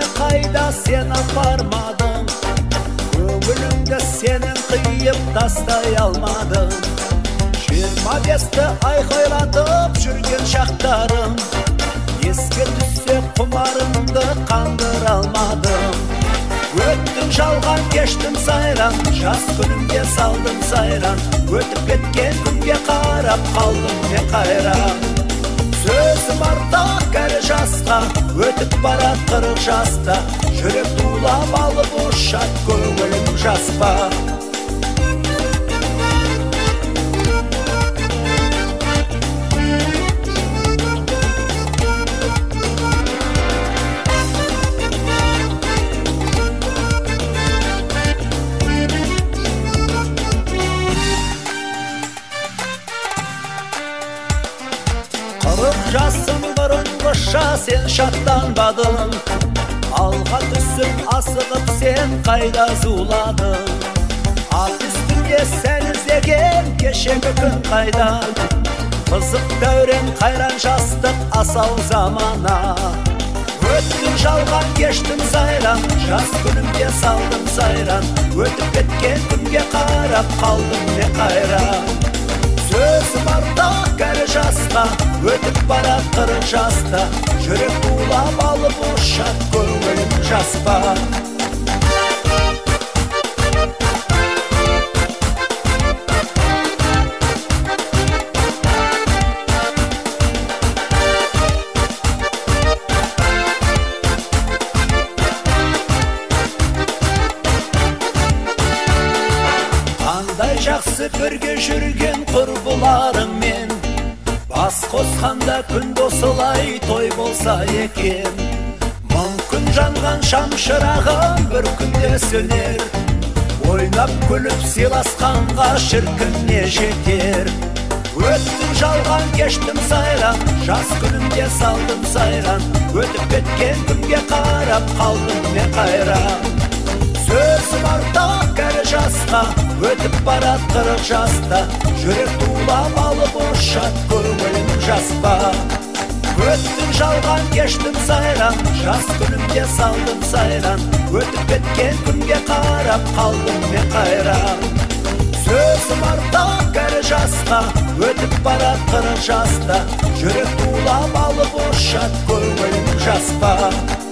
мені қайда сен апармадың, көңілімді сенің қиып тастай алмадың. 25-ті айқайлатып жүрген шақтарым, еске түссе құмарымды қандыра алмадым. Өттің жалған кештім сайран, жас күнімде салдым сайран, өтіп кеткен күнге қарап қалдым мен қайран. Сөзім артық кәрі жасқа, өтіп барат 40 жаста, жүрек тулап алып ұшат көңілім жас па. Жасым бұрынғыша сен шаттанбадың, алға түсіп асығып сен қайда зуладың. Ат үстінде сән іздеген кешегі күн қайда, қызық дәурен қайран жастық асау замана. Өттің жалған кештім сайран, жас күнімде салдым сайран, өтіп кеткен күнге қарап қалдым мен қайран. Сөзім артық кәрі жасқа, өтіп барат 40 жаста, жүрек тулап алып ұшат көңілім жас па. Қандай жақсы бірге жүрген құрбыларыммен, бас қосқанда күн осылай той болса екен. Мүмкін жанған шам шырағым бір күнде сөнер, ойнап күліп сыйласқанға шіркін не жетер. Өттің жалған кештім сайран, жас күнімде салдым сайран, өтіп кеткен күнге қарап қалдым мен қайран. Сөзім артық кәрі жасқа, өтіп барат 40 жаста, жүрек тулап алып ұшат көңілім жас па. Өттің жалған кештім сайран, жас күнімде салдым сайран, өтіп кеткен күнге қарап қалдым мен қайран. Сөзім артық кәрі жасқа, өтіп барат 40 жаста, жүрек тулап алып ұшат көңілім жас па.